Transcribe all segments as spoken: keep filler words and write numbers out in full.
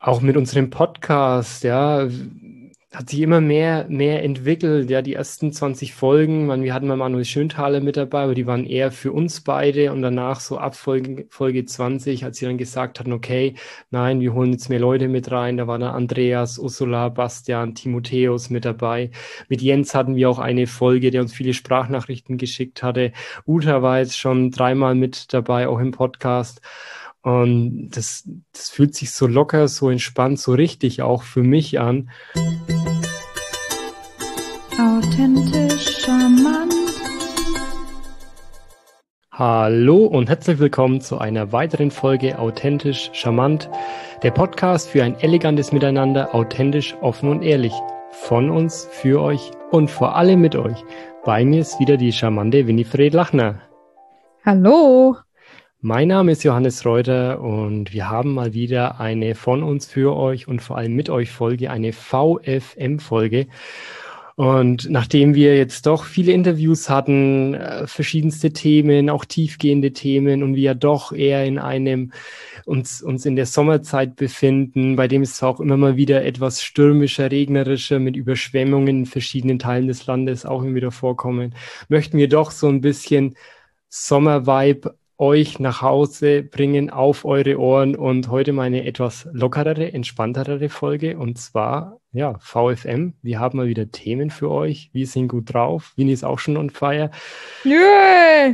Auch mit unserem Podcast, ja, hat sich immer mehr, mehr entwickelt. Ja, die ersten zwanzig Folgen, man, wir hatten mal Manuel Schönthaler mit dabei, aber die waren eher für uns beide. Und danach so ab Folge, Folge zwanzig, als sie dann gesagt hatten, okay, nein, wir holen jetzt mehr Leute mit rein. Da waren da Andreas, Ursula, Bastian, Timotheus mit dabei. Mit Jens hatten wir auch eine Folge, der uns viele Sprachnachrichten geschickt hatte. Uta war jetzt schon dreimal mit dabei, auch im Podcast. Und das, das fühlt sich so locker, so entspannt, so richtig auch für mich an. Authentisch charmant. Hallo und herzlich willkommen zu einer weiteren Folge Authentisch charmant, der Podcast für ein elegantes Miteinander, authentisch, offen und ehrlich. Von uns, für euch und vor allem mit euch. Bei mir ist wieder die charmante Winifred Lachner. Hallo. Mein Name ist Johannes Reuter und wir haben mal wieder eine von uns für euch und vor allem mit euch Folge, eine V F M-Folge. Und nachdem wir jetzt doch viele Interviews hatten, äh, verschiedenste Themen, auch tiefgehende Themen und wir doch eher in einem, uns, uns in der Sommerzeit befinden, bei dem es auch immer mal wieder etwas stürmischer, regnerischer mit Überschwemmungen in verschiedenen Teilen des Landes auch immer wieder vorkommen, möchten wir doch so ein bisschen Sommervibe euch nach Hause bringen auf eure Ohren und heute mal eine etwas lockerere, entspanntere Folge und zwar, ja, V F M. Wir haben mal wieder Themen für euch. Wir sind gut drauf. Winnie ist auch schon on fire. Yay!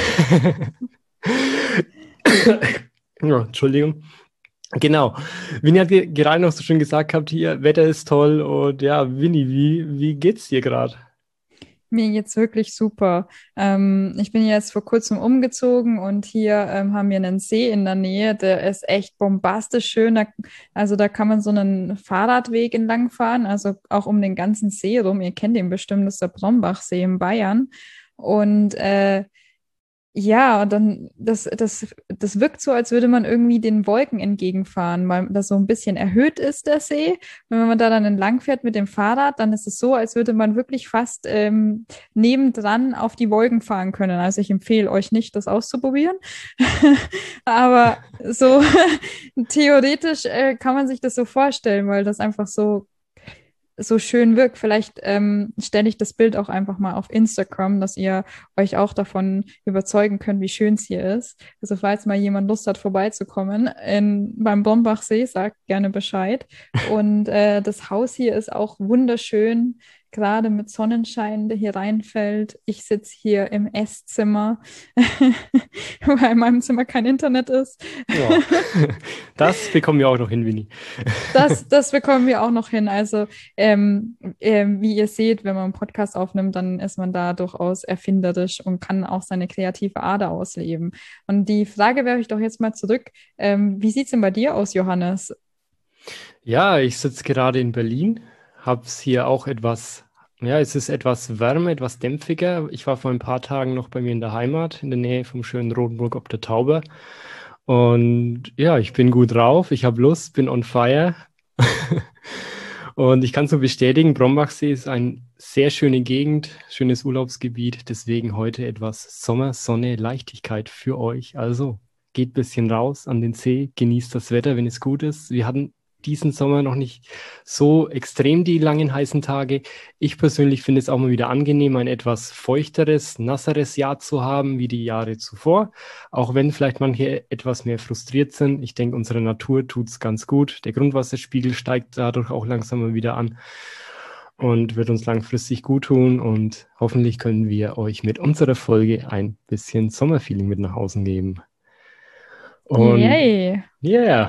Ja, Entschuldigung. Genau. Winnie hat ge- gerade noch so schön gesagt gehabt, hier, Wetter ist toll und ja, Winnie, wie, wie geht's dir gerade? Mir geht's wirklich super. Ähm, ich bin jetzt vor kurzem umgezogen und hier ähm, haben wir einen See in der Nähe, der ist echt bombastisch schön. Da, also da kann man so einen Fahrradweg entlang fahren, also auch um den ganzen See rum. Ihr kennt ihn bestimmt, das ist der Brombachsee in Bayern. Und äh, ja, und dann, das, das, das wirkt so, als würde man irgendwie den Wolken entgegenfahren, weil das so ein bisschen erhöht ist, der See. Und wenn man da dann entlang fährt mit dem Fahrrad, dann ist es so, als würde man wirklich fast ähm, nebendran auf die Wolken fahren können. Also ich empfehle euch nicht, das auszuprobieren. Aber so theoretisch äh, kann man sich das so vorstellen, weil das einfach so so schön wirkt. Vielleicht ähm, stelle ich das Bild auch einfach mal auf Instagram, dass ihr euch auch davon überzeugen könnt, wie schön es hier ist. Also falls mal jemand Lust hat, vorbeizukommen in, beim Brombachsee, sagt gerne Bescheid. Und äh, das Haus hier ist auch wunderschön, gerade mit Sonnenschein, der hier reinfällt. Ich sitze hier im Esszimmer, weil in meinem Zimmer kein Internet ist. Ja, das bekommen wir auch noch hin, Winnie. Das, das bekommen wir auch noch hin. Also, ähm, ähm, wie ihr seht, wenn man einen Podcast aufnimmt, dann ist man da durchaus erfinderisch und kann auch seine kreative Ader ausleben. Und die Frage werfe ich doch jetzt mal zurück. Ähm, wie sieht es denn bei dir aus, Johannes? Ja, ich sitze gerade in Berlin, habe es hier auch etwas, ja, es ist etwas wärmer, etwas dämpfiger. Ich war vor ein paar Tagen noch bei mir in der Heimat, in der Nähe vom schönen Rotenburg ob der Tauber. Und ja, ich bin gut drauf, ich habe Lust, bin on fire. Und ich kann so bestätigen, Brombachsee ist eine sehr schöne Gegend, schönes Urlaubsgebiet. Deswegen heute etwas Sommer, Sonne, Leichtigkeit für euch. Also geht ein bisschen raus an den See, genießt das Wetter, wenn es gut ist. Wir hatten diesen Sommer noch nicht so extrem die langen heißen Tage. Ich persönlich finde es auch mal wieder angenehm, ein etwas feuchteres, nasseres Jahr zu haben wie die Jahre zuvor. Auch wenn vielleicht manche etwas mehr frustriert sind. Ich denke, unsere Natur tut es ganz gut. Der Grundwasserspiegel steigt dadurch auch langsam mal wieder an und wird uns langfristig gut tun. Und hoffentlich können wir euch mit unserer Folge ein bisschen Sommerfeeling mit nach Hause geben. Und Yay! yeah.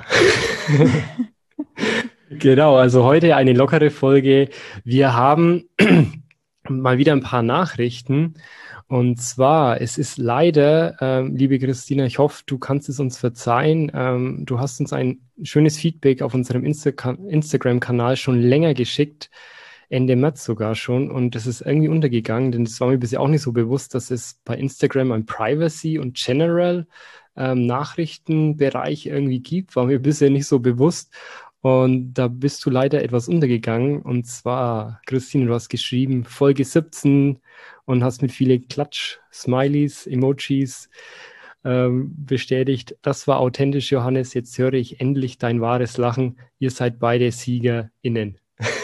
Genau, also heute eine lockere Folge. Wir haben mal wieder ein paar Nachrichten. Und zwar, es ist leider, ähm, liebe Christina, ich hoffe, du kannst es uns verzeihen. Ähm, du hast uns ein schönes Feedback auf unserem Insta Instagram-Kanal schon länger geschickt, Ende März sogar schon. Und das ist irgendwie untergegangen, denn es war mir bisher auch nicht so bewusst, dass es bei Instagram ein Privacy und General ähm, Nachrichtenbereich irgendwie gibt. War mir bisher nicht so bewusst. Und da bist du leider etwas untergegangen. Und zwar, Christine, du hast geschrieben, Folge siebzehn und hast mit vielen Klatsch, Smileys, Emojis ähm, bestätigt, das war authentisch, Johannes, jetzt höre ich endlich dein wahres Lachen. Ihr seid beide SiegerInnen.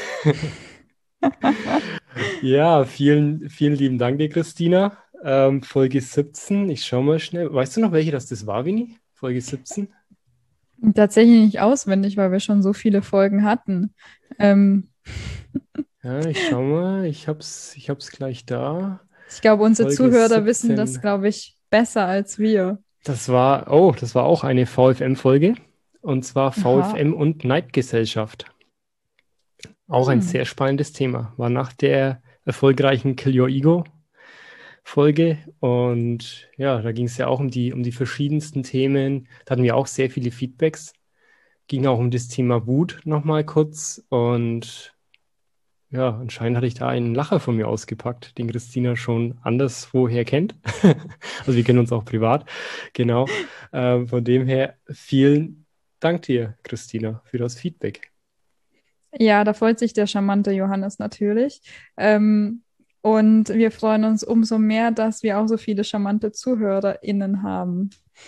Ja, vielen, vielen lieben Dank dir, Christina. Ähm, Folge siebzehn, ich schaue mal schnell. Weißt du noch, welche das, das war, Vini? Folge siebzehn? Tatsächlich nicht auswendig, weil wir schon so viele Folgen hatten. Ähm, Ja, ich schau mal. Ich hab's, ich hab's gleich da. Ich glaube, unsere Folge Zuhörer wissen das, siebzehn. glaube ich, besser als wir. Das war, oh, das war auch eine VfM-Folge. Und zwar Aha. VfM und Neidgesellschaft. Auch ein Hm. sehr spannendes Thema. War nach der erfolgreichen Kill Your Ego Folge. Und ja, da ging es ja auch um die, um die verschiedensten Themen. Da hatten wir auch sehr viele Feedbacks. Ging auch um das Thema Wut nochmal kurz. Und ja, anscheinend hatte ich da einen Lacher von mir ausgepackt, den Christina schon anderswoher kennt. Also wir kennen uns auch privat. Genau. Ähm, von dem her vielen Dank dir, Christina, für das Feedback. Ja, da freut sich der charmante Johannes natürlich. Ähm, und wir freuen uns umso mehr, dass wir auch so viele charmante ZuhörerInnen haben.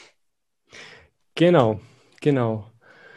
Genau, genau.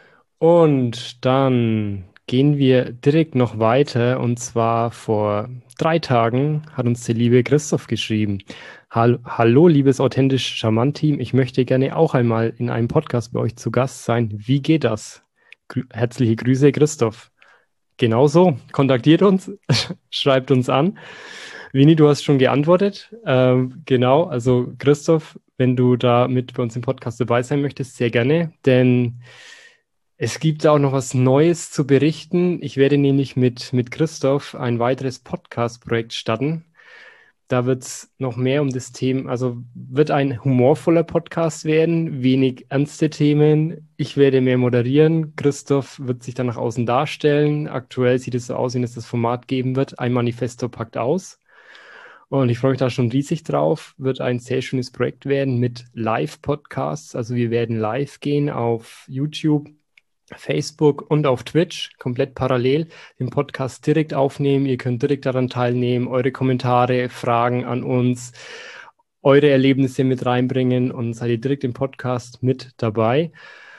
Und dann gehen wir direkt noch weiter. Und zwar vor drei Tagen hat uns der liebe Christoph geschrieben. Hall Hallo, liebes authentisch charmant Team. Ich möchte gerne auch einmal in einem Podcast bei euch zu Gast sein. Wie geht das? Grü Herzliche Grüße, Christoph. Genauso, kontaktiert uns, schreibt uns an. Vini, du hast schon geantwortet. Ähm, genau, also Christoph, wenn du da mit bei uns im Podcast dabei sein möchtest, sehr gerne, denn es gibt auch noch was Neues zu berichten. Ich werde nämlich mit, mit Christoph ein weiteres Podcast-Projekt starten. Da wird es noch mehr um das Thema, also wird ein humorvoller Podcast werden, wenig ernste Themen. Ich werde mehr moderieren. Christoph wird sich dann nach außen darstellen. Aktuell sieht es so aus, wie es das Format geben wird. Ein Manifesto packt aus. Und ich freue mich da schon riesig drauf. Wird ein sehr schönes Projekt werden mit Live-Podcasts. Also wir werden live gehen auf YouTube, Facebook und auf Twitch, komplett parallel, den Podcast direkt aufnehmen. Ihr könnt direkt daran teilnehmen, eure Kommentare, Fragen an uns, eure Erlebnisse mit reinbringen und seid ihr direkt im Podcast mit dabei.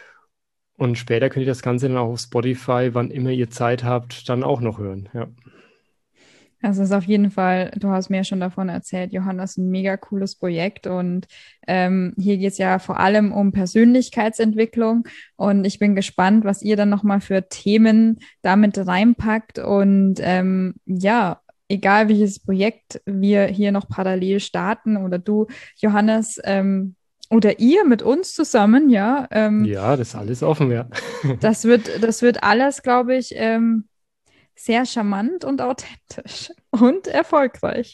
Und später könnt ihr das Ganze dann auch auf Spotify, wann immer ihr Zeit habt, dann auch noch hören. Ja. Also es ist auf jeden Fall, du hast mir ja schon davon erzählt, Johannes, ein mega cooles Projekt und ähm, hier geht es ja vor allem um Persönlichkeitsentwicklung und ich bin gespannt, was ihr dann nochmal für Themen damit reinpackt und ähm, ja, egal welches Projekt wir hier noch parallel starten oder du, Johannes, ähm, oder ihr mit uns zusammen, ja, ähm, Ja, das ist alles offen, ja. das wird, das wird alles, glaube ich, ähm, sehr charmant und authentisch und erfolgreich.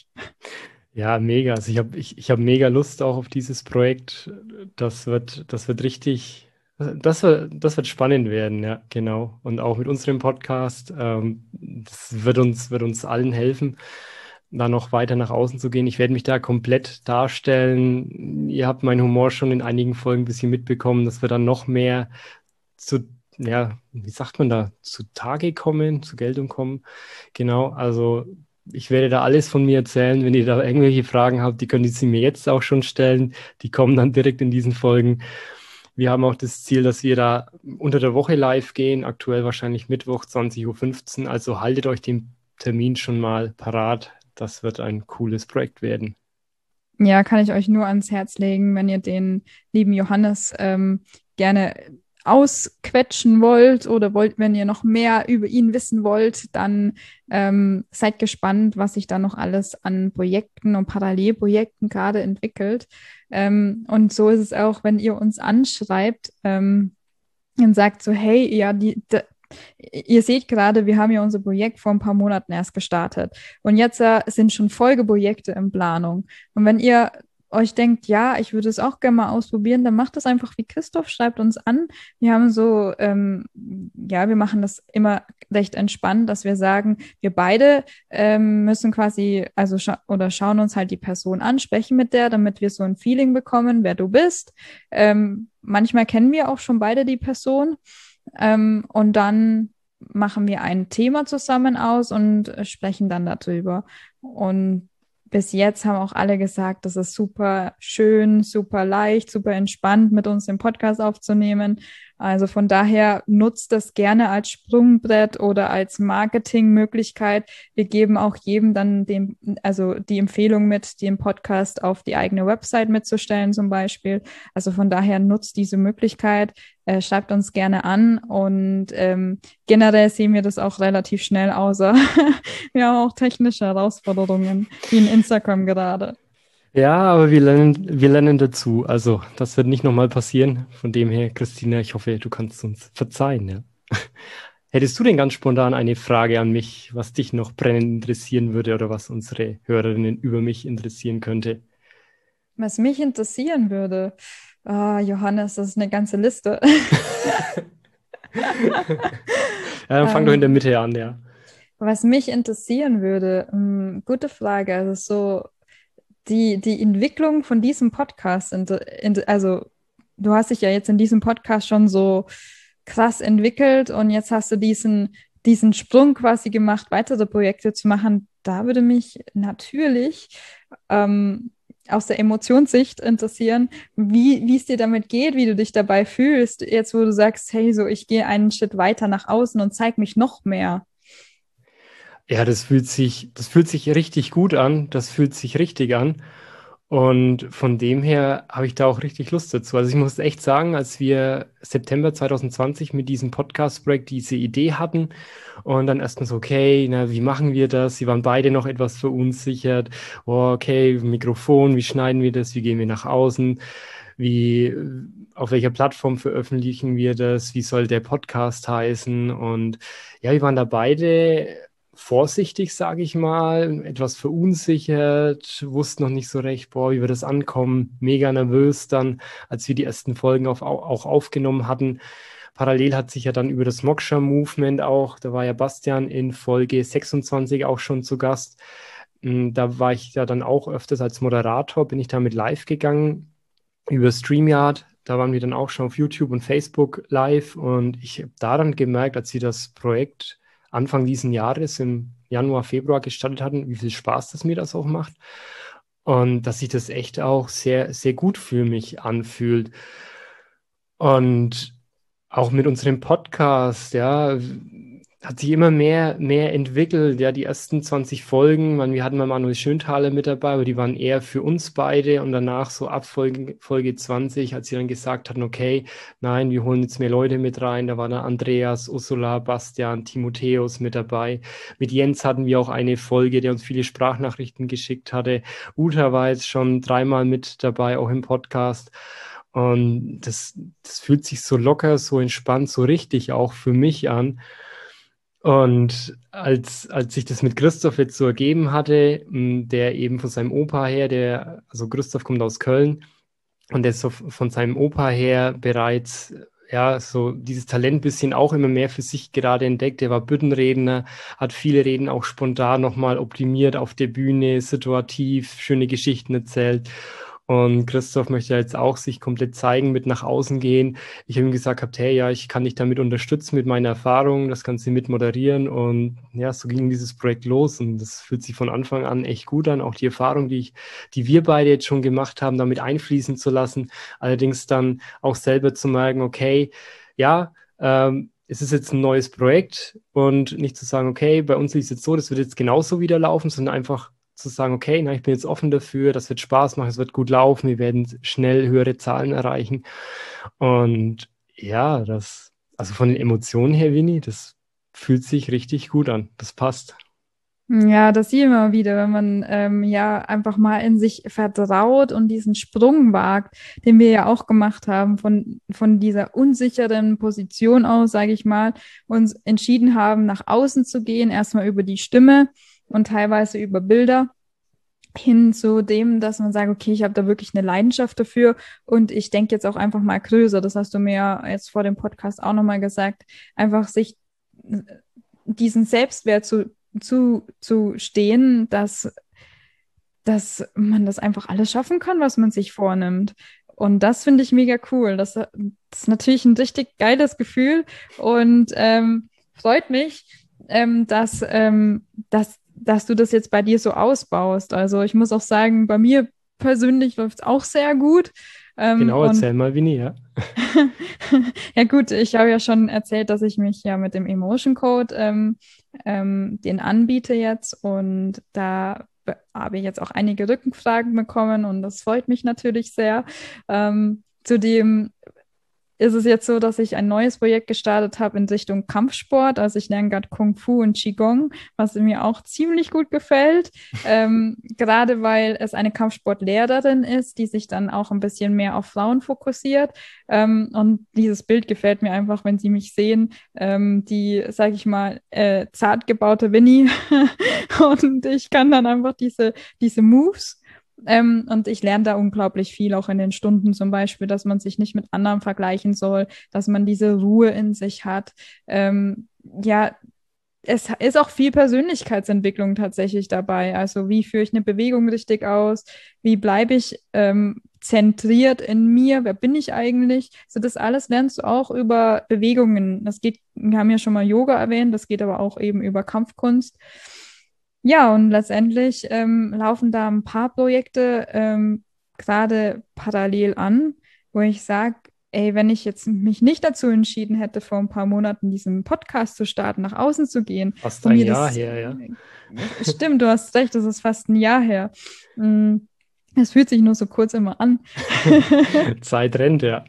Ja, mega. Also ich habe ich, ich hab mega Lust auch auf dieses Projekt. Das wird, das wird richtig, das wird, das wird spannend werden, ja, genau. Und auch mit unserem Podcast, ähm, das wird uns, wird uns allen helfen, da noch weiter nach außen zu gehen. Ich werde mich da komplett darstellen. Ihr habt meinen Humor schon in einigen Folgen ein bisschen mitbekommen, dass wir dann noch mehr zu, ja, wie sagt man da, zu Tage kommen, zur Geltung kommen. Genau, also ich werde da alles von mir erzählen. Wenn ihr da irgendwelche Fragen habt, die könnt ihr sie mir jetzt auch schon stellen. Die kommen dann direkt in diesen Folgen. Wir haben auch das Ziel, dass wir da unter der Woche live gehen, aktuell wahrscheinlich Mittwoch zwanzig Uhr fünfzehn. Also haltet euch den Termin schon mal parat. Das wird ein cooles Projekt werden. Ja, kann ich euch nur ans Herz legen, wenn ihr den lieben Johannes ähm, gerne ausquetschen wollt oder wollt, wenn ihr noch mehr über ihn wissen wollt, dann ähm, seid gespannt, was sich da noch alles an Projekten und Parallelprojekten gerade entwickelt. Ähm, und so ist es auch, wenn ihr uns anschreibt ähm, und sagt so, hey, ja, die, d- ihr seht gerade, wir haben ja unser Projekt vor ein paar Monaten erst gestartet. Und jetzt äh, sind schon Folgeprojekte in Planung. Und wenn ihr euch denkt, ja, ich würde es auch gerne mal ausprobieren, dann macht das einfach wie Christoph, schreibt uns an. Wir haben so, ähm, ja, wir machen das immer recht entspannt, dass wir sagen, wir beide ähm, müssen quasi, also scha oder schauen uns halt die Person an, sprechen mit der, damit wir so ein Feeling bekommen, wer du bist. Ähm, manchmal kennen wir auch schon beide die Person. Ähm, und dann machen wir ein Thema zusammen aus und äh, sprechen dann darüber. Und bis jetzt haben auch alle gesagt, das ist super schön, super leicht, super entspannt, mit uns den Podcast aufzunehmen. Also von daher nutzt das gerne als Sprungbrett oder als Marketingmöglichkeit. Wir geben auch jedem dann den, also die Empfehlung mit, den Podcast auf die eigene Website mitzustellen zum Beispiel. Also von daher nutzt diese Möglichkeit, äh, schreibt uns gerne an und ähm, generell sehen wir das auch relativ schnell, außer wir haben auch technische Herausforderungen, wie in Instagram gerade. Ja, aber wir lernen, wir lernen dazu. Also, das wird nicht nochmal passieren. Von dem her, Christina, ich hoffe, du kannst uns verzeihen, ja. Hättest du denn ganz spontan eine Frage an mich, was dich noch brennend interessieren würde oder was unsere Hörerinnen über mich interessieren könnte? Was mich interessieren würde, ah, Johannes, das ist eine ganze Liste. Ja, dann fang doch in der Ähm, Mitte an, ja. was mich interessieren würde, hm, gute Frage. Also so die, die Entwicklung von diesem Podcast, inter- in, also du hast dich ja jetzt in diesem Podcast schon so krass entwickelt und jetzt hast du diesen, diesen Sprung quasi gemacht, weitere Projekte zu machen. Da würde mich natürlich ähm, aus der Emotionssicht interessieren, wie, wie es dir damit geht, wie du dich dabei fühlst, jetzt wo du sagst, hey, so ich gehe einen Schritt weiter nach außen und zeig mich noch mehr. Ja, das fühlt sich, das fühlt sich richtig gut an. Das fühlt sich richtig an. Und von dem her habe ich da auch richtig Lust dazu. Also ich muss echt sagen, als wir September zwanzig zwanzig mit diesem Podcast-Projekt diese Idee hatten und dann erstmal so, okay, na, wie machen wir das? Sie waren beide noch etwas verunsichert. Oh, okay, Mikrofon, wie schneiden wir das? Wie gehen wir nach außen? Wie, auf welcher Plattform veröffentlichen wir das? Wie soll der Podcast heißen? Und ja, wir waren da beide vorsichtig, sage ich mal, etwas verunsichert, wussten noch nicht so recht, boah, wie wird das ankommen, mega nervös dann, als wir die ersten Folgen auf, auch aufgenommen hatten. Parallel hat sich ja dann über das Moksha Movement auch, da war ja Bastian in Folge sechsundzwanzig auch schon zu Gast. Mm, Da war ich ja dann auch öfters als Moderator, bin ich damit live gegangen über StreamYard. Da waren wir dann auch schon auf YouTube und Facebook live und ich habe daran gemerkt, als wir das Projekt Anfang diesen Jahres im Januar, Februar gestartet hatten, wie viel Spaß das mir das auch macht und dass sich das echt auch sehr, sehr gut für mich anfühlt. Und auch mit unserem Podcast, ja, hat sich immer mehr, mehr entwickelt. Ja, die ersten zwanzig Folgen, man, wir hatten mal Manuel Schönthaler mit dabei, aber die waren eher für uns beide. Und danach so ab Folge, Folge zwanzig, als sie dann gesagt hatten, okay, nein, wir holen jetzt mehr Leute mit rein. Da war dann Andreas, Ursula, Bastian, Timotheus mit dabei. Mit Jens hatten wir auch eine Folge, der uns viele Sprachnachrichten geschickt hatte. Uta war jetzt schon dreimal mit dabei, auch im Podcast. Und das, das fühlt sich so locker, so entspannt, so richtig auch für mich an. Und als, als sich das mit Christoph jetzt so ergeben hatte, m, der eben von seinem Opa her, der, also Christoph kommt aus Köln und der so von seinem Opa her bereits, ja, so dieses Talent bisschen auch immer mehr für sich gerade entdeckt. Er war Büttenredner, hat viele Reden auch spontan nochmal optimiert auf der Bühne, situativ, schöne Geschichten erzählt. Und Christoph möchte jetzt auch sich komplett zeigen, mit nach außen gehen. Ich habe ihm gesagt, gehabt, hey, ja, ich kann dich damit unterstützen mit meiner Erfahrung, das kannst du mit moderieren. Und ja, so ging dieses Projekt los und das fühlt sich von Anfang an echt gut an. Auch die Erfahrung, die ich, die wir beide jetzt schon gemacht haben, damit einfließen zu lassen. Allerdings dann auch selber zu merken, okay, ja, ähm, es ist jetzt ein neues Projekt und nicht zu sagen, okay, bei uns ist es jetzt so, das wird jetzt genauso wieder laufen, sondern einfach zu sagen, okay, na, ich bin jetzt offen dafür, das wird Spaß machen, es wird gut laufen, wir werden schnell höhere Zahlen erreichen. Und ja, das, also von den Emotionen her, Winnie, das fühlt sich richtig gut an. Das passt. Ja, das sieht man wieder, wenn man ähm, ja einfach mal in sich vertraut und diesen Sprung wagt, den wir ja auch gemacht haben, von, von dieser unsicheren Position aus, sage ich mal, uns entschieden haben, nach außen zu gehen, erstmal über die Stimme und teilweise über Bilder, hin zu dem, dass man sagt, okay, ich habe da wirklich eine Leidenschaft dafür und ich denke jetzt auch einfach mal größer. Das hast du mir ja jetzt vor dem Podcast auch nochmal gesagt, einfach sich diesen Selbstwert zu, zu, zu stehen, dass, dass man das einfach alles schaffen kann, was man sich vornimmt. Und das finde ich mega cool. Das, das ist natürlich ein richtig geiles Gefühl und ähm, freut mich, ähm, dass, ähm, dass dass du das jetzt bei dir so ausbaust. Also ich muss auch sagen, bei mir persönlich läuft es auch sehr gut. Ähm, Genau, und erzähl mal, Winnie, ja. ja gut, ich habe ja schon erzählt, dass ich mich ja mit dem Emotion Code ähm, ähm, den anbiete jetzt und da be- habe ich jetzt auch einige Rückfragen bekommen und das freut mich natürlich sehr. Ähm, zudem ist es jetzt so, dass ich ein neues Projekt gestartet habe in Richtung Kampfsport. Also ich lerne gerade Kung Fu und Qigong, was mir auch ziemlich gut gefällt. Ähm, gerade weil es eine Kampfsportlehrerin ist, die sich dann auch ein bisschen mehr auf Frauen fokussiert. Ähm, und dieses Bild gefällt mir einfach, wenn Sie mich sehen. Ähm, die, sage ich mal, äh, zart gebaute Winnie. Und ich kann dann einfach diese, diese Moves. Ähm, und ich lerne da unglaublich viel, auch in den Stunden zum Beispiel, dass man sich nicht mit anderen vergleichen soll, dass man diese Ruhe in sich hat. Ähm, ja, es ist auch viel Persönlichkeitsentwicklung tatsächlich dabei. Also wie führe ich eine Bewegung richtig aus? Wie bleibe ich ähm, zentriert in mir? Wer bin ich eigentlich? So das alles lernst du auch über Bewegungen. Das geht, wir haben ja schon mal Yoga erwähnt, das geht aber auch eben über Kampfkunst. Ja, und letztendlich ähm, laufen da ein paar Projekte ähm, gerade parallel an, wo ich sage, ey, wenn ich jetzt mich nicht dazu entschieden hätte, vor ein paar Monaten diesen Podcast zu starten, nach außen zu gehen Fast und ein mir Jahr das, her, ja. äh, stimmt, du hast recht, das ist fast ein Jahr her. Mm, Es fühlt sich nur so kurz immer an. Zeit rennt, ja.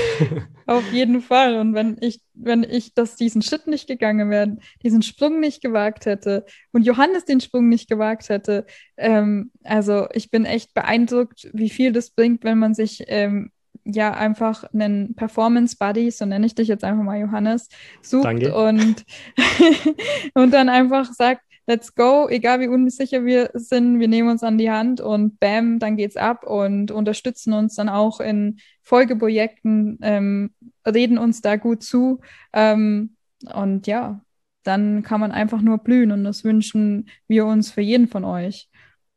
Auf jeden Fall. Und wenn ich, wenn ich das diesen Schritt nicht gegangen wäre, diesen Sprung nicht gewagt hätte und Johannes den Sprung nicht gewagt hätte, ähm, also ich bin echt beeindruckt, wie viel das bringt, wenn man sich ähm, ja einfach einen Performance Buddy, so nenne ich dich jetzt einfach mal Johannes, sucht Danke. und, und dann einfach sagt, let's go, egal wie unsicher wir sind, wir nehmen uns an die Hand und bam, dann geht's ab und unterstützen uns dann auch in Folgeprojekten, ähm, reden uns da gut zu. Ähm, und ja, dann kann man einfach nur blühen und das wünschen wir uns für jeden von euch.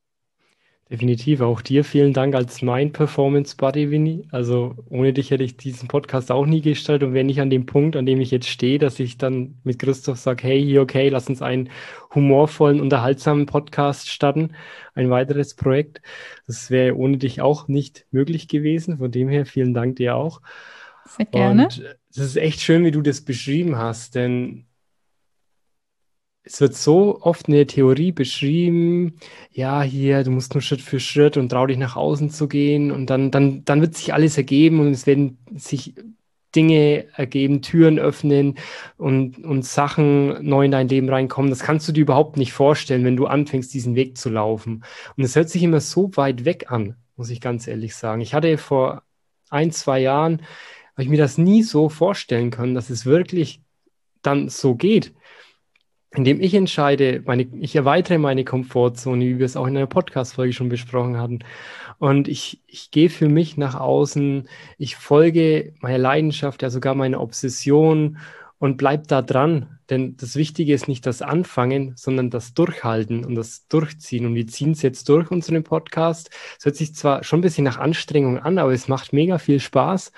Definitiv auch dir vielen Dank als mein Performance Buddy, Winnie. Also ohne dich hätte ich diesen Podcast auch nie gestartet und wäre nicht an dem Punkt, an dem ich jetzt stehe, dass ich dann mit Christoph sage, hey, hier, okay, lass uns einen humorvollen, unterhaltsamen Podcast starten. Ein weiteres Projekt. Das wäre ohne dich auch nicht möglich gewesen. Von dem her vielen Dank dir auch. Sehr gerne. Und es ist echt schön, wie du das beschrieben hast, denn es wird so oft in der Theorie beschrieben, ja, hier, du musst nur Schritt für Schritt und trau dich nach außen zu gehen und dann, dann, dann wird sich alles ergeben und es werden sich Dinge ergeben, Türen öffnen und, und Sachen neu in dein Leben reinkommen. Das kannst du dir überhaupt nicht vorstellen, wenn du anfängst, diesen Weg zu laufen. Und es hört sich immer so weit weg an, muss ich ganz ehrlich sagen. Ich hatte vor ein, zwei Jahren, habe ich mir das nie so vorstellen können, dass es wirklich dann so geht, indem ich entscheide, meine, ich erweitere meine Komfortzone, wie wir es auch in einer Podcast-Folge schon besprochen hatten. Und ich, ich gehe für mich nach außen, ich folge meiner Leidenschaft, ja sogar meiner Obsession und bleib da dran. Denn das Wichtige ist nicht das Anfangen, sondern das Durchhalten und das Durchziehen. Und wir ziehen es jetzt durch, unseren Podcast. Es hört sich zwar schon ein bisschen nach Anstrengung an, aber es macht mega viel Spaß.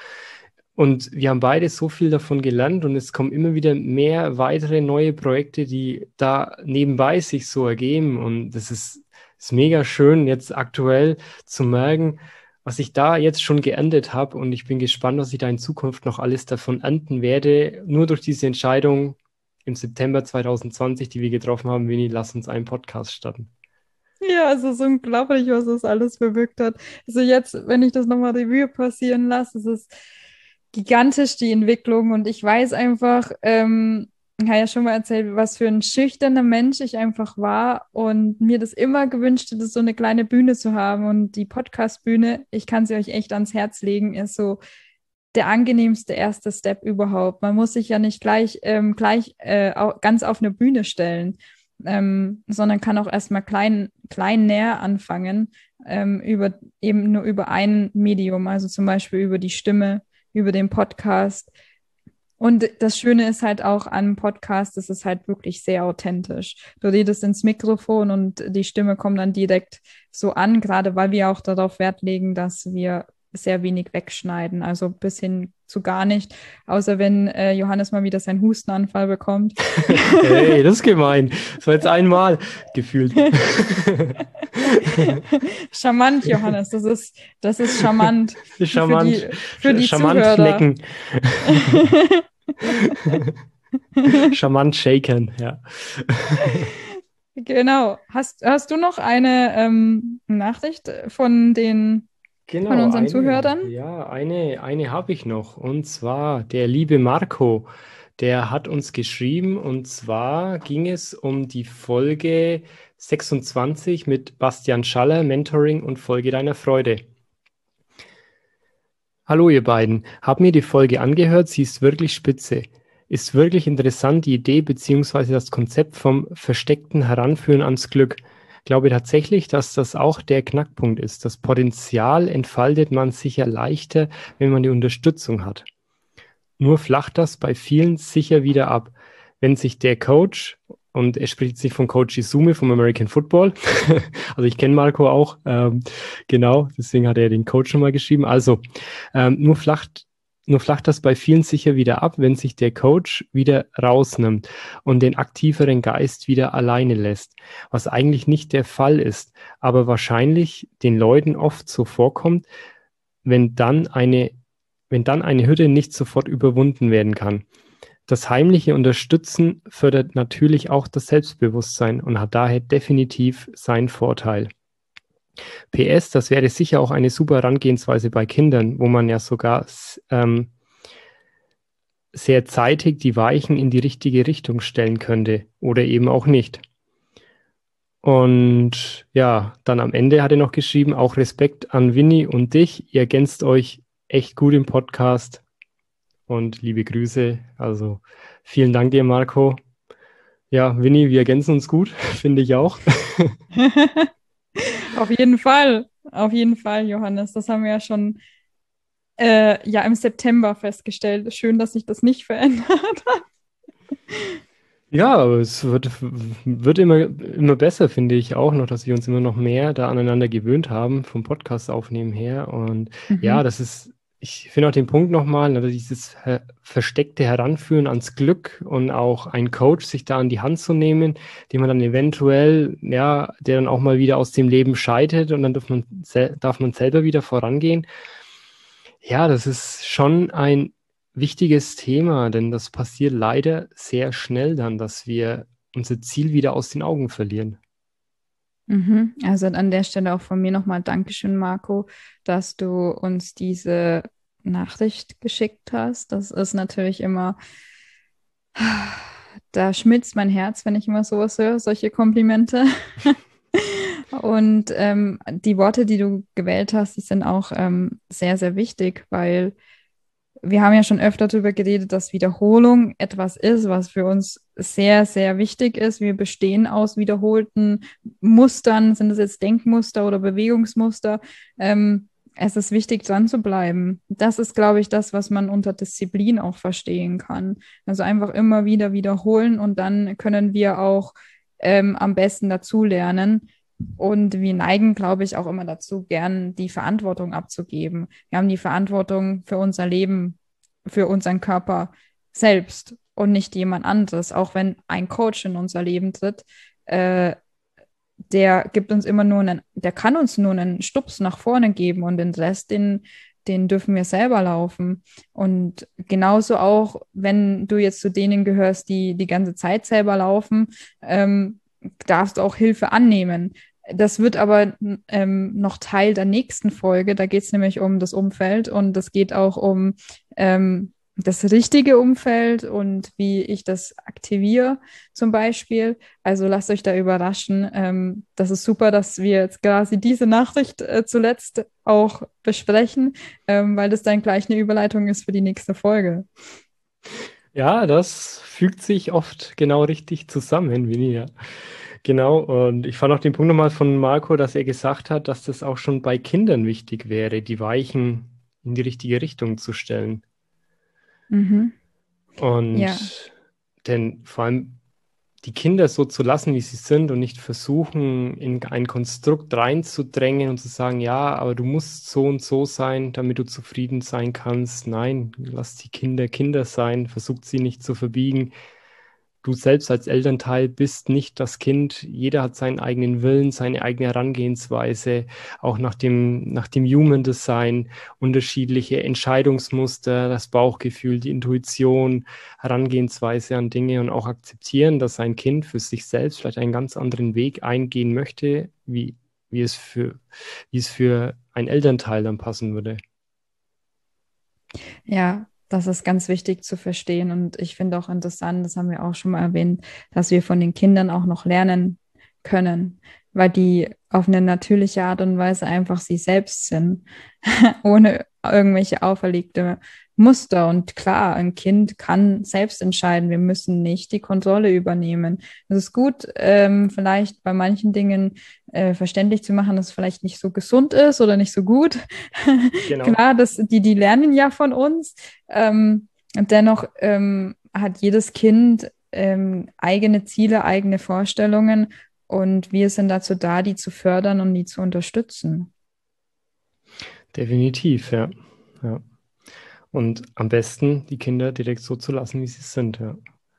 Und wir haben beide so viel davon gelernt und es kommen immer wieder mehr weitere neue Projekte, die da nebenbei sich so ergeben. Und das ist, ist mega schön, jetzt aktuell zu merken, was ich da jetzt schon geerntet habe. Und ich bin gespannt, was ich da in Zukunft noch alles davon ernten werde. Nur durch diese Entscheidung im September zwanzig zwanzig, die wir getroffen haben, Winnie, lass uns einen Podcast starten. Ja, es ist unglaublich, was das alles bewirkt hat. Also jetzt, wenn ich das nochmal Revue passieren lasse, es ist gigantisch, die Entwicklung. Und ich weiß einfach, ähm, ich habe ja schon mal erzählt, was für ein schüchterner Mensch ich einfach war und mir das immer gewünscht hätte, so eine kleine Bühne zu haben. Und die Podcast-Bühne, ich kann sie euch echt ans Herz legen, ist so der angenehmste erste Step überhaupt. Man muss sich ja nicht gleich, ähm, gleich äh, au- ganz auf eine Bühne stellen, ähm, sondern kann auch erstmal klein, klein näher anfangen, ähm, über eben nur über ein Medium, also zum Beispiel über die Stimme, über den Podcast. Und das Schöne ist halt auch an Podcast, es ist halt wirklich sehr authentisch. Du redest ins Mikrofon und die Stimme kommt dann direkt so an, gerade weil wir auch darauf Wert legen, dass wir sehr wenig wegschneiden, also bis hin zu gar nicht, außer wenn äh, Johannes mal wieder seinen Hustenanfall bekommt. Hey, das ist gemein. Das war jetzt einmal gefühlt. Charmant, Johannes, das ist, das ist charmant für die, Charmant. für die Charmant Zuhörer. necken. Charmant shaken, ja. Genau. Hast, hast du noch eine ähm, Nachricht von den, von Genau, unseren eine, Zuhörern? ja, eine, eine habe ich noch. Und zwar der liebe Marco, der hat uns geschrieben. Und zwar ging es um die Folge sechsundzwanzig mit Bastian Schaller, Mentoring und Folge deiner Freude. Hallo ihr beiden, hab mir die Folge angehört, sie ist wirklich spitze. Ist wirklich interessant die Idee bzw. das Konzept vom versteckten Heranführen ans Glück. Glaube tatsächlich, dass das auch der Knackpunkt ist. Das Potenzial entfaltet man sicher leichter, wenn man die Unterstützung hat. Nur flacht das bei vielen sicher wieder ab, wenn sich der Coach, und er spricht sich von Coach Izume vom American Football, also ich kenne Marco auch, ähm, genau, deswegen hat er den Coach nochmal geschrieben. Also ähm, nur flacht nur flacht das bei vielen sicher wieder ab, wenn sich der Coach wieder rausnimmt und den aktiveren Geist wieder alleine lässt, was eigentlich nicht der Fall ist, aber wahrscheinlich den Leuten oft so vorkommt, wenn dann eine, wenn dann eine Hürde nicht sofort überwunden werden kann. Das heimliche Unterstützen fördert natürlich auch das Selbstbewusstsein und hat daher definitiv seinen Vorteil. P S, das wäre sicher auch eine super Herangehensweise bei Kindern, wo man ja sogar ähm, sehr zeitig die Weichen in die richtige Richtung stellen könnte oder eben auch nicht. Und ja, dann am Ende hat er noch geschrieben, auch Respekt an Winnie und dich. Ihr ergänzt euch echt gut im Podcast und liebe Grüße. Also vielen Dank dir, Marco. Ja, Winnie, wir ergänzen uns gut, finde ich auch. Auf jeden Fall, auf jeden Fall, Johannes. Das haben wir ja schon äh, ja im September festgestellt. Schön, dass sich das nicht verändert hat. Ja, aber es wird, wird immer, immer besser, finde ich auch noch, dass wir uns immer noch mehr da aneinander gewöhnt haben, vom Podcast aufnehmen her. Und ja, Mhm. das ist, ich finde auch den Punkt nochmal, ne, dieses her- versteckte Heranführen ans Glück und auch ein Coach sich da an die Hand zu nehmen, den man dann eventuell, ja, der dann auch mal wieder aus dem Leben scheidet und dann darf man, sel- darf man selber wieder vorangehen. Ja, das ist schon ein wichtiges Thema, denn das passiert leider sehr schnell dann, dass wir unser Ziel wieder aus den Augen verlieren. Mhm. Also an der Stelle auch von mir nochmal Dankeschön, Marco, dass du uns diese Nachricht geschickt hast. Das ist natürlich immer, da schmilzt mein Herz, wenn ich immer sowas höre, solche Komplimente. Und ähm, die Worte, die du gewählt hast, die sind auch ähm, sehr, sehr wichtig, weil wir haben ja schon öfter darüber geredet, dass Wiederholung etwas ist, was für uns sehr, sehr wichtig ist. Wir bestehen aus wiederholten Mustern, sind es jetzt Denkmuster oder Bewegungsmuster. Ähm, es ist wichtig, dran zu bleiben. Das ist, glaube ich, das, was man unter Disziplin auch verstehen kann. Also einfach immer wieder wiederholen und dann können wir auch ähm, am besten dazulernen. Und wir neigen, glaube ich, auch immer dazu, gern die Verantwortung abzugeben. Wir haben die Verantwortung für unser Leben, für unseren Körper selbst und nicht jemand anderes. Auch wenn ein Coach in unser Leben tritt, äh, der gibt uns immer nur einen, der kann uns nur einen Stups nach vorne geben und den Rest, den, den dürfen wir selber laufen. Und genauso auch, wenn du jetzt zu denen gehörst, die die ganze Zeit selber laufen, ähm, darfst du auch Hilfe annehmen. Das wird aber ähm, noch Teil der nächsten Folge. Da geht es nämlich um das Umfeld und es geht auch um ähm, das richtige Umfeld und wie ich das aktiviere zum Beispiel. Also lasst euch da überraschen. Ähm, das ist super, dass wir jetzt quasi diese Nachricht äh, zuletzt auch besprechen, ähm, weil das dann gleich eine Überleitung ist für die nächste Folge. Ja, das fügt sich oft genau richtig zusammen, Winnie, ja. Genau, und ich fand auch den Punkt nochmal von Marco, dass er gesagt hat, dass das auch schon bei Kindern wichtig wäre, die Weichen in die richtige Richtung zu stellen. Mhm. Ja. Und denn vor allem die Kinder so zu lassen, wie sie sind und nicht versuchen, in ein Konstrukt reinzudrängen und zu sagen, ja, aber du musst so und so sein, damit du zufrieden sein kannst. Nein, lass die Kinder Kinder sein, versucht sie nicht zu verbiegen. Du selbst als Elternteil bist nicht das Kind. Jeder hat seinen eigenen Willen, seine eigene Herangehensweise, auch nach dem, nach dem Human Design, unterschiedliche Entscheidungsmuster, das Bauchgefühl, die Intuition, Herangehensweise an Dinge und auch akzeptieren, dass ein Kind für sich selbst vielleicht einen ganz anderen Weg eingehen möchte, wie, wie es für, wie es für ein Elternteil dann passen würde. Ja, das ist ganz wichtig zu verstehen. Und ich finde auch interessant, das haben wir auch schon mal erwähnt, dass wir von den Kindern auch noch lernen können, weil die auf eine natürliche Art und Weise einfach sie selbst sind, ohne irgendwelche auferlegte Muster. Und klar, ein Kind kann selbst entscheiden. Wir müssen nicht die Kontrolle übernehmen. Es ist gut, ähm, vielleicht bei manchen Dingen äh, verständlich zu machen, dass es vielleicht nicht so gesund ist oder nicht so gut. Genau. Klar, das, die, die lernen ja von uns. Ähm, und dennoch ähm, hat jedes Kind ähm, eigene Ziele, eigene Vorstellungen. Und wir sind dazu da, die zu fördern und die zu unterstützen. Definitiv, ja. Ja. Und am besten die Kinder direkt so zu lassen, wie sie sind, ja.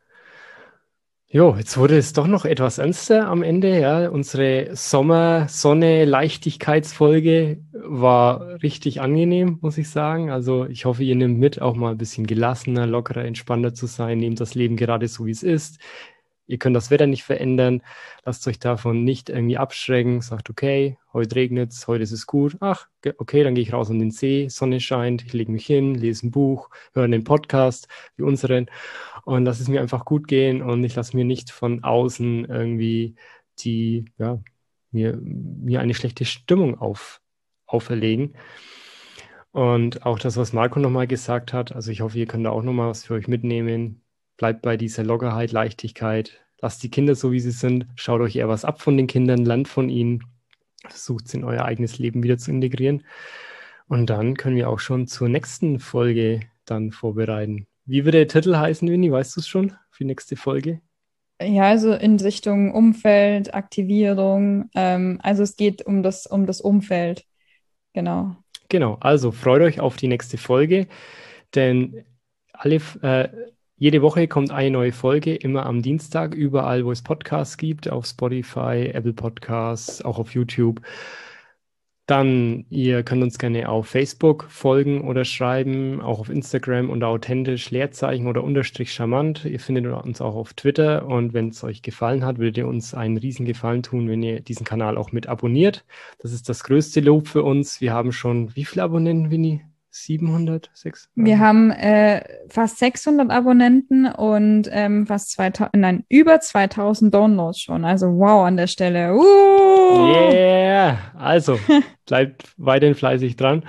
Jo, jetzt wurde es doch noch etwas ernster am Ende, ja. Unsere Sommer-Sonne-Leichtigkeitsfolge war richtig angenehm, muss ich sagen. Also ich hoffe, ihr nehmt mit, auch mal ein bisschen gelassener, lockerer, entspannter zu sein. Nehmt das Leben gerade so, wie es ist. Ihr könnt das Wetter nicht verändern. Lasst euch davon nicht irgendwie abschrecken. Sagt, okay, heute regnet es, heute ist es gut. Ach, okay, dann gehe ich raus an den See, Sonne scheint, ich lege mich hin, lese ein Buch, höre einen Podcast wie unseren und lasse es mir einfach gut gehen und ich lasse mir nicht von außen irgendwie die, ja, mir, mir eine schlechte Stimmung auf, auferlegen. Und auch das, was Marco nochmal gesagt hat, also ich hoffe, ihr könnt da auch nochmal was für euch mitnehmen. Bleibt bei dieser Lockerheit, Leichtigkeit. Lasst die Kinder so, wie sie sind. Schaut euch eher was ab von den Kindern, lernt von ihnen. Versucht es in euer eigenes Leben wieder zu integrieren. Und dann können wir auch schon zur nächsten Folge dann vorbereiten. Wie wird der Titel heißen, Winnie? Weißt du es schon für die nächste Folge? Ja, also in Richtung Umfeld, Aktivierung. Ähm, also es geht um das, um das Umfeld. Genau. Genau, also freut euch auf die nächste Folge, denn alle, äh, jede Woche kommt eine neue Folge, immer am Dienstag, überall, wo es Podcasts gibt, auf Spotify, Apple Podcasts, auch auf YouTube. Dann, ihr könnt uns gerne auf Facebook folgen oder schreiben, auch auf Instagram unter authentisch Leerzeichen oder unterstrich charmant. Ihr findet uns auch auf Twitter und wenn es euch gefallen hat, würdet ihr uns einen riesen Gefallen tun, wenn ihr diesen Kanal auch mit abonniert. Das ist das größte Lob für uns. Wir haben schon, wie viele Abonnenten, Winnie? siebenhundert, sechshundert? Wir haben äh, fast sechshundert Abonnenten und ähm, fast zweitausend, nein, über zweitausend Downloads schon. Also wow an der Stelle. Uh! Yeah! Also, bleibt weiterhin fleißig dran.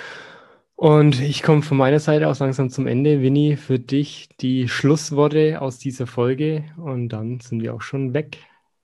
Und ich komme von meiner Seite aus langsam zum Ende. Winnie, für dich die Schlussworte aus dieser Folge und dann sind wir auch schon weg.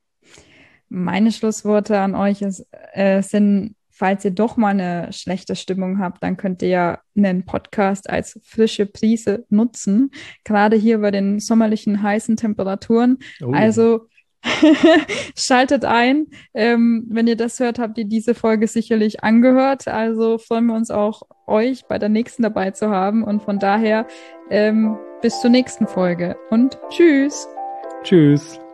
Meine Schlussworte an euch ist, äh, sind, falls ihr doch mal eine schlechte Stimmung habt, dann könnt ihr ja einen Podcast als frische Prise nutzen, gerade hier bei den sommerlichen heißen Temperaturen. Oh. Also schaltet ein. Ähm, wenn ihr das hört, habt ihr diese Folge sicherlich angehört. Also freuen wir uns auch, euch bei der nächsten dabei zu haben. Und von daher ähm, bis zur nächsten Folge und tschüss. Tschüss.